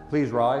Please rise.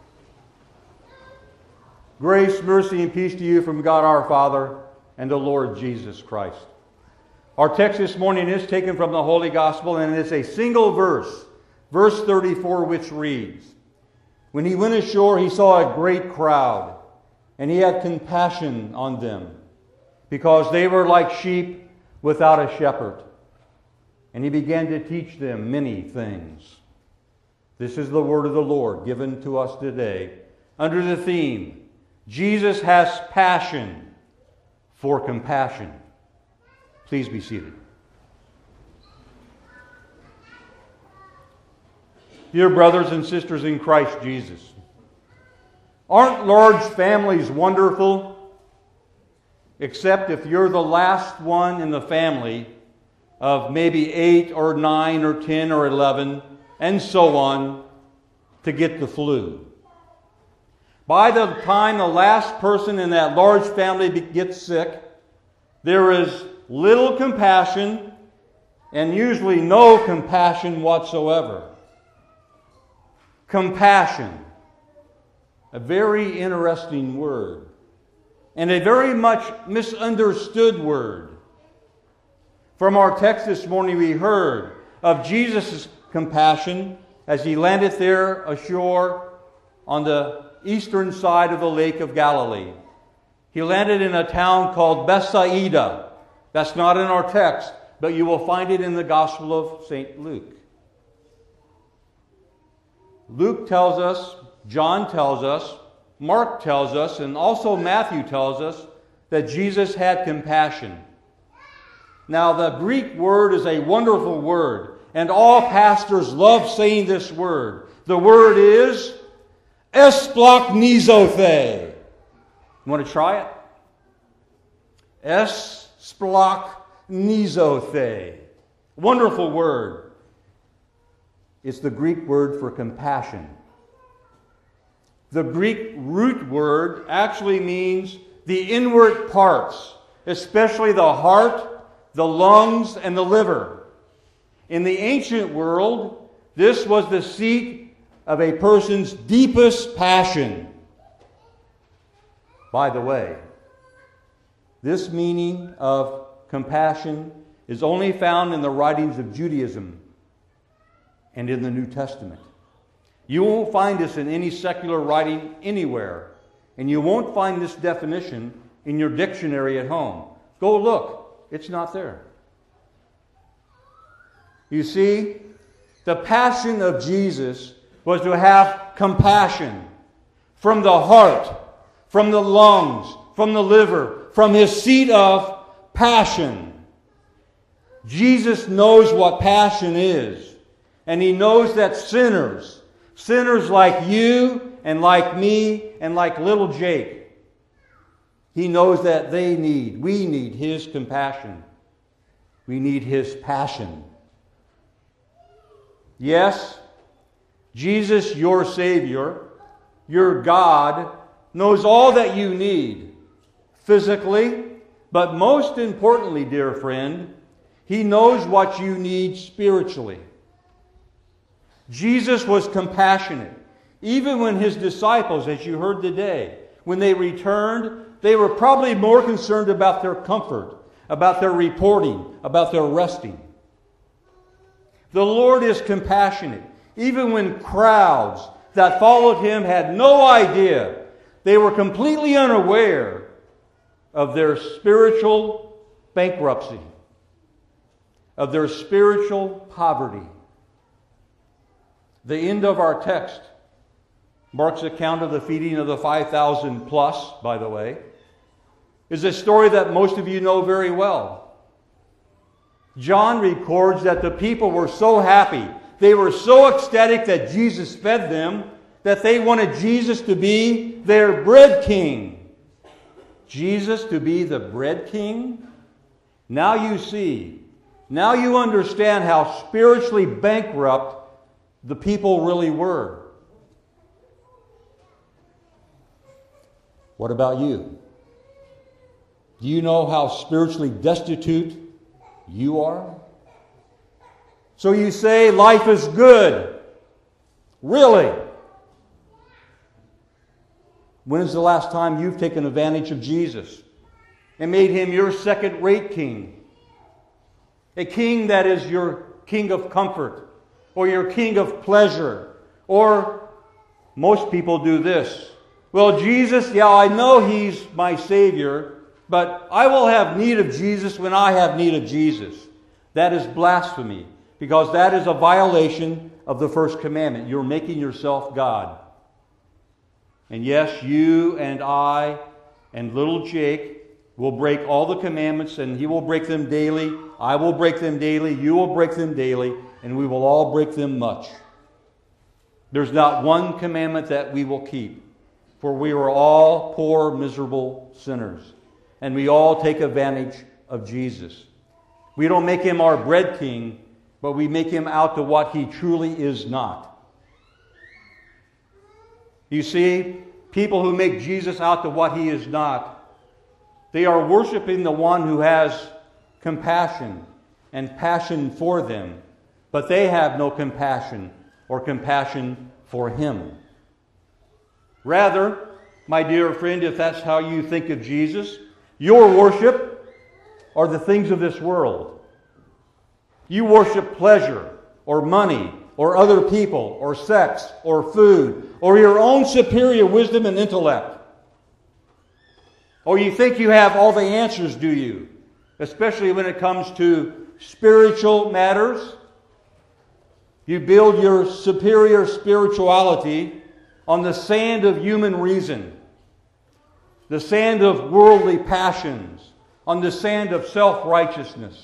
Grace, mercy, and peace to you from God our Father and the Lord Jesus Christ. Our text this morning is taken from the Holy Gospel, and it's a single verse, verse 34, which reads, "When he went ashore, he saw a great crowd, and he had compassion on them, because they were like sheep without a shepherd. And he began to teach them many things." This is the word of the Lord given to us today under the theme, Jesus has passion for compassion. Please be seated. Dear brothers and sisters in Christ Jesus, aren't large families wonderful? Except if you're the last one in the family of maybe 8 or 9 or 10 or 11 and so on to get the flu. By the time the last person in that large family gets sick, there is little compassion and usually no compassion whatsoever. Compassion, a very interesting word and a very much misunderstood word. From our text this morning, we heard of Jesus' compassion as he landed there ashore on the eastern side of the Lake of Galilee. He landed in a town called Bethsaida. That's not in our text, but you will find it in the Gospel of St. Luke. Luke tells us, John tells us, Mark tells us, and also Matthew tells us that Jesus had compassion. Now, the Greek word is a wonderful word, and all pastors love saying this word. The word is esplaknizothe. You want to try it? Esplaknizothe. Wonderful word. It's the Greek word for compassion. The Greek root word actually means the inward parts, especially the heart, the lungs, and the liver. In the ancient world, this was the seat of a person's deepest passion. By the way, this meaning of compassion is only found in the writings of Judaism and in the New Testament. You won't find this in any secular writing anywhere, and you won't find this definition in your dictionary at home. Go look. It's not there. You see, the passion of Jesus was to have compassion from the heart, from the lungs, from the liver, from his seat of passion. Jesus knows what passion is, and he knows that sinners like you and like me and like little Jake, he knows that we need his compassion. We need his passion. Yes, Jesus, your Savior, your God, knows all that you need physically, but most importantly, dear friend, he knows what you need spiritually. Jesus was compassionate. Even when his disciples, as you heard today, when they returned, they were probably more concerned about their comfort, about their reporting, about their resting. The Lord is compassionate. Even when crowds that followed him had no idea, they were completely unaware of their spiritual bankruptcy, of their spiritual poverty. The end of our text, Mark's account of the feeding of the 5,000 plus, by the way, is a story that most of you know very well. John records that the people were so happy, they were so ecstatic that Jesus fed them, that they wanted Jesus to be their bread king. Jesus to be the bread king? Now you see, now you understand how spiritually bankrupt the people really were. What about you? Do you know how spiritually destitute you are? So you say life is good. Really? When is the last time you've taken advantage of Jesus and made him your second-rate king? A king that is your king of comfort, or your king of pleasure, or most people do this. Well, Jesus, yeah, I know he's my Savior, but I will have need of Jesus when I have need of Jesus. That is blasphemy, because that is a violation of the first commandment. You're making yourself God. And yes, you and I and little Jake will break all the commandments, and he will break them daily. I will break them daily. You will break them daily, and we will all break them much. There's not one commandment that we will keep, for we are all poor, miserable sinners, and we all take advantage of Jesus. We don't make him our bread king, but we make him out to what he truly is not. You see, people who make Jesus out to what he is not, they are worshiping the one who has compassion and passion for them, but they have no compassion or compassion for him. Rather, my dear friend, if that's how you think of Jesus, your worship are the things of this world. You worship pleasure or money or other people or sex or food or your own superior wisdom and intellect. Or you think you have all the answers, do you? Especially when it comes to spiritual matters. You build your superior spirituality on the sand of human reason, the sand of worldly passions, on the sand of self-righteousness.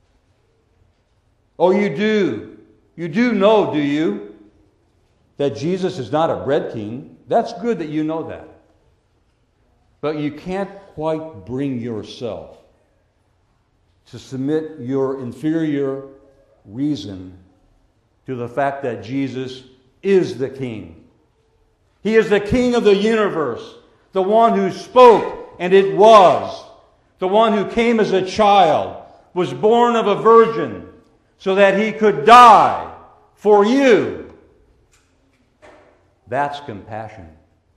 Oh, you do know, do you, that Jesus is not a bread king? That's good that you know that. But you can't quite bring yourself to submit your inferior reason to the fact that Jesus is the King. He is the King of the universe, the one who spoke and it was, the one who came as a child, was born of a virgin so that he could die for you. That's compassion.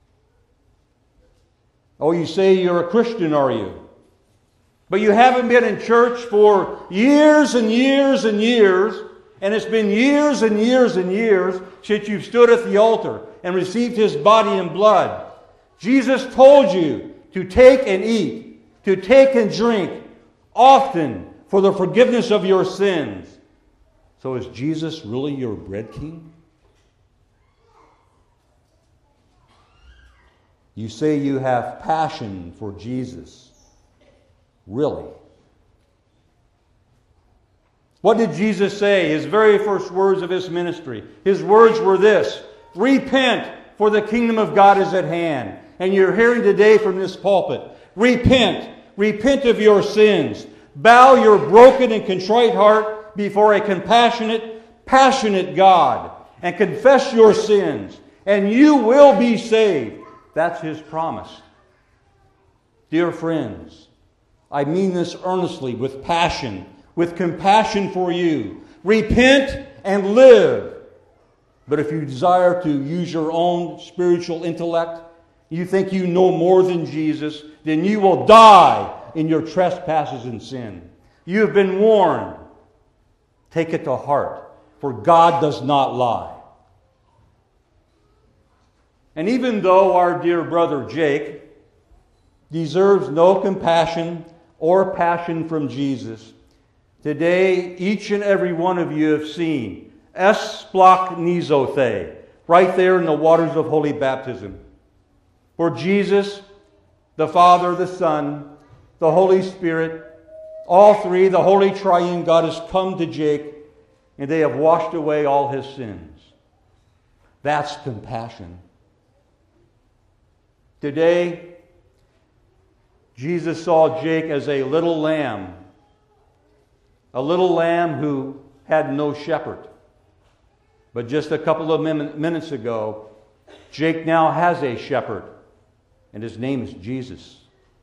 Oh, you say you're a Christian, are you? But you haven't been in church for years and years and years, and it's been years and years and years since you've stood at the altar and received his body and blood. Jesus told you to take and eat, to take and drink often for the forgiveness of your sins. So is Jesus really your bread king? You say you have passion for Jesus. Really? What did Jesus say? His very first words of his ministry. His words were this: repent, for the kingdom of God is at hand. And you're hearing today from this pulpit, repent. Repent of your sins. Bow your broken and contrite heart before a compassionate, passionate God, and confess your sins, and you will be saved. That's his promise. Dear friends, I mean this earnestly, with passion, with compassion for you. Repent and live. But if you desire to use your own spiritual intellect, you think you know more than Jesus, then you will die in your trespasses and sin. You have been warned. Take it to heart, for God does not lie. And even though our dear brother Jake deserves no compassion or passion from Jesus, today each and every one of you have seen esplachnizothe, right there in the waters of holy baptism, where Jesus, the Father, the Son, the Holy Spirit, all three, the Holy Triune God, has come to Jake, and they have washed away all his sins. That's compassion. Today, Jesus saw Jake as a little lamb who had no shepherd. But just a couple of minutes ago, Jake now has a shepherd, and his name is Jesus.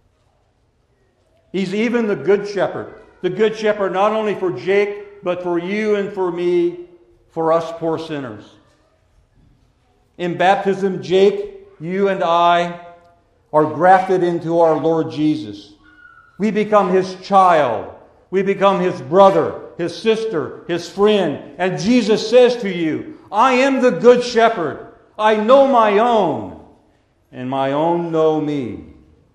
He's even the good shepherd not only for Jake, but for you and for me, for us poor sinners. In baptism, Jake, you and I are grafted into our Lord Jesus. We become His child. We become His brother, His sister, His friend. And Jesus says to you, I am the good shepherd. I know my own, and my own know me.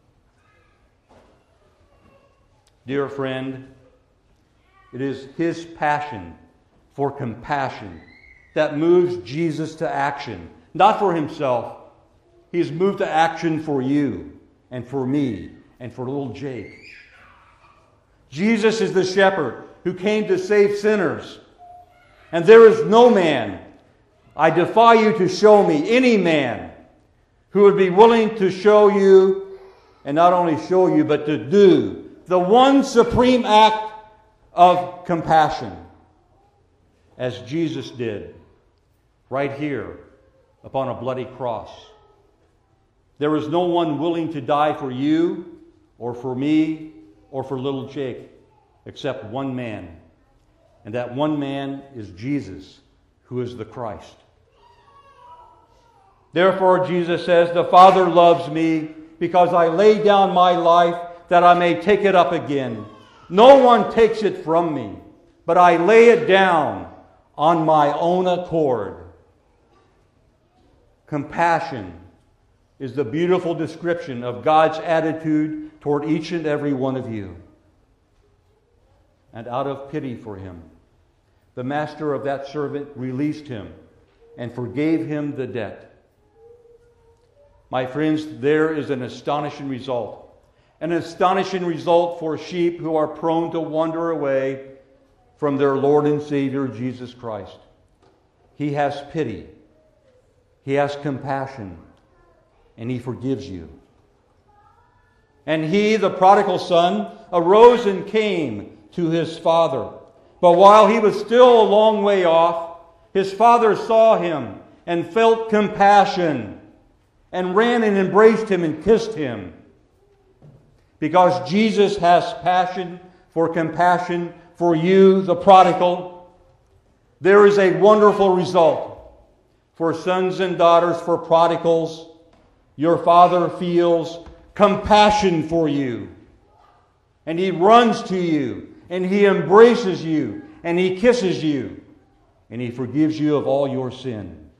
Dear friend, it is His passion for compassion that moves Jesus to action. Not for Himself. He is moved to action for you and for me and for little Jake. Jesus is the shepherd who came to save sinners. And there is no man, I defy you to show me any man who would be willing to show you, and not only show you, but to do the one supreme act of compassion, as Jesus did right here upon a bloody cross. There is no one willing to die for you or for me or for little Jake except one man. And that one man is Jesus, who is the Christ. Therefore, Jesus says, the Father loves me because I lay down my life that I may take it up again. No one takes it from me, but I lay it down on my own accord. Compassion is the beautiful description of God's attitude toward each and every one of you. And out of pity for him, the master of that servant released him and forgave him the debt. My friends, there is an astonishing result. An astonishing result for sheep who are prone to wander away from their Lord and Savior, Jesus Christ. He has pity. He has compassion. And He forgives you. And he, the prodigal son, arose and came to his father. But while he was still a long way off, his father saw him and felt compassion and ran and embraced him and kissed him. Because Jesus has passion for compassion for you, the prodigal, there is a wonderful result for sons and daughters, for prodigals. Your Father feels compassion for you. And He runs to you. And He embraces you. And He kisses you. And He forgives you of all your sin.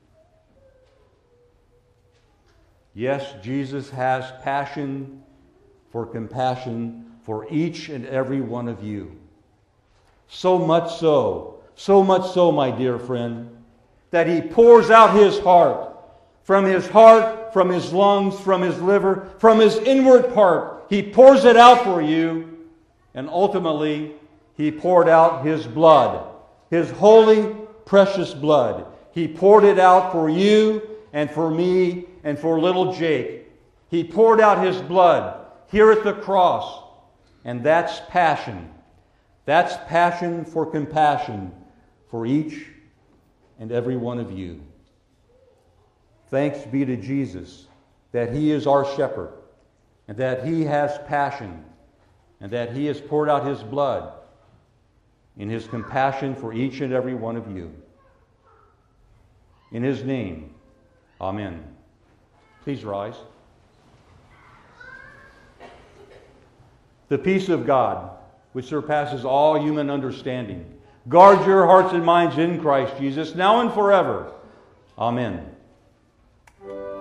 Yes, Jesus has passion for compassion for each and every one of you. So much so, my dear friend, that He pours out His heart, from His lungs, from His liver, from His inward part. He pours it out for you, and ultimately, He poured out His blood, His holy, precious blood. He poured it out for you and for me and for little Jake. He poured out His blood here at the cross, and that's passion. That's passion for compassion for each and every one of you. Thanks be to Jesus that He is our shepherd, and that He has passion, and that He has poured out His blood in His compassion for each and every one of you. In His name, amen. Please rise. The peace of God, which surpasses all human understanding, guard your hearts and minds in Christ Jesus, now and forever. Amen.